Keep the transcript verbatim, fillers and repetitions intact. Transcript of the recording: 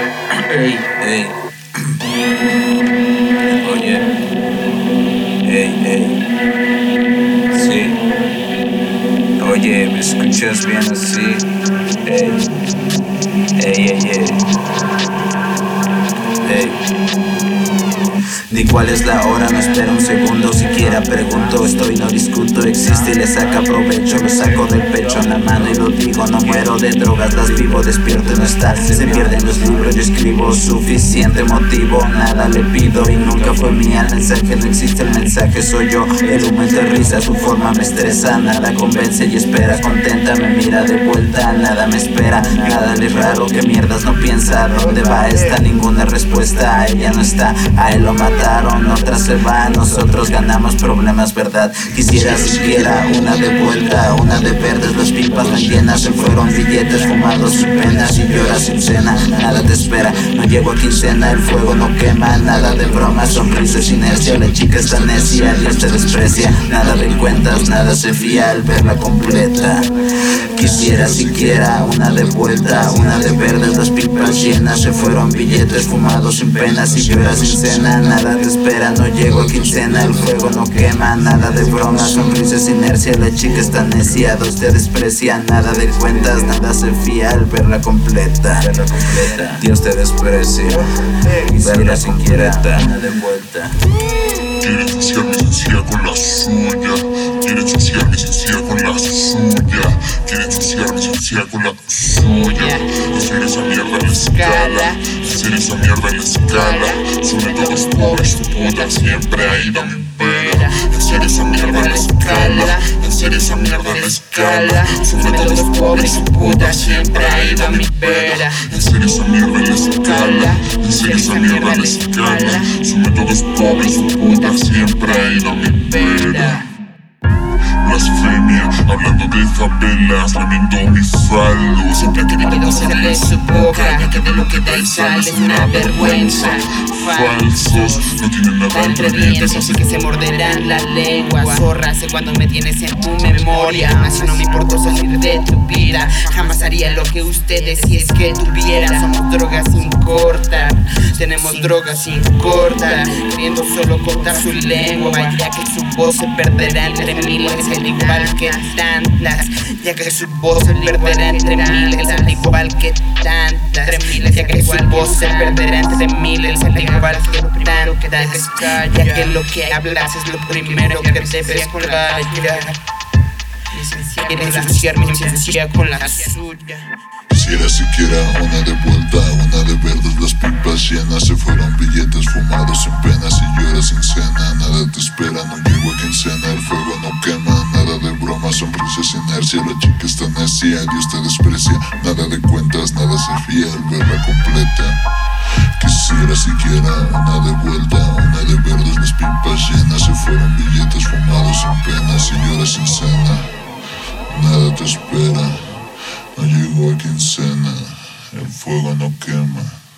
Ey, ey. Oye, ey, ey. Sí. Oye, ¿me escuchas bien así? Ey, ey, ey, ey. Ey. Ni cuál es la hora, no espero un segundo, siquiera pregunto, estoy, no discuto, existe y le saca provecho, lo saco del pecho en la mano y lo digo, no muero de drogas, las vivo, despierto, no está, se pierden los libros, yo escribo suficiente motivo, nada le pido y nunca fue mía el mensaje, no existe el mensaje, soy yo, el humo entre risa, su forma me estresa, nada convence y espera, contenta, me mira de vuelta, nada me espera, nada le raro, que mierdas no piensa, ¿dónde va esta? Ninguna respuesta, ella no está, a él lo mataron, otra se va, nosotros ganamos problemas, verdad, quisiera siquiera una de vuelta, una de verdes, las pipas no llenas, se fueron billetes fumados sin penas y lloras sin cena, nada te espera, no llego a quincena, el fuego no quema, nada de bromas, sonrisas, inercia, la chica está necia, Dios te desprecia, nada de cuentas, nada se fía al verla completa, quisiera siquiera una de vuelta, una de verdes, las pipas llenas, se fueron billetes fumados sin penas y lloras sin cena, nada te espera, no llego a quincena, el fuego no quema, nada de bromas, sonrisas, inercia, la chica está necia, Dios te desprecia, nada de cuentas, nada se fía al verla completa, Dios te desprecia, verla siquiera, nada de vuelta. Quiere ensuciar mi sencilla con la suya, quiere ensuciar mi sencilla con la suya, quiere ensuciar mi sencilla con la suya, hacer esa mierda en la escala, hacer esa mierda en la escala, sobre todo es pobre, su puta siempre ha ido a mi pera, hacer esa mierda en la escala, hacer esa mierda en la escala, sobre todo es pobre, su puta siempre ha ido a mi pera, hacer esa mierda en la escala, hacer esa mierda en la escala, sobre todo es pobre, su puta siempre ha ido a mi pera. Blasfemia, hablando de favelas, lamiendo mi falo. Siempre ha querido hacerle su boca, ya que de lo que da y sale es una vergüenza. Falsos, no tienen nada entre dientes, así que se morderán la lengua. Zorra, sé cuando me tienes en tu memoria. Así no me importó salir de tu vida, jamás haría lo que ustedes si es que tuvieran. Somos drogas sin cortar, tenemos drogas sin cortar, queriendo solo cortar su lengua, ya que su voz se perderá entre miles, al igual que tantas, ya que su voz se perderá entre miles, al igual que tantas, ya que su voz se perderá entre miles, al igual que tantas, ya que lo que hablas es lo primero que debes callar. Quieres ensuciar mi licencia con la suya. Quisiera siquiera una de vuelta, una de verdes, las pipas llenas, se fueron billetes fumados sin penas y lloras sin cena, nada te espera, no llego a quincena, el fuego no quema, nada de bromas, sonrisas, inercia, la chica está necia, Dios te desprecia, nada de cuentas, nada se fía al verla completa. Quisiera siquiera una de vuelta, una de verdes, las pipas llenas, se fueron billetes fumados sin penas y lloras sin cena, nada te espera. No llego a quincena, el fuego no quema.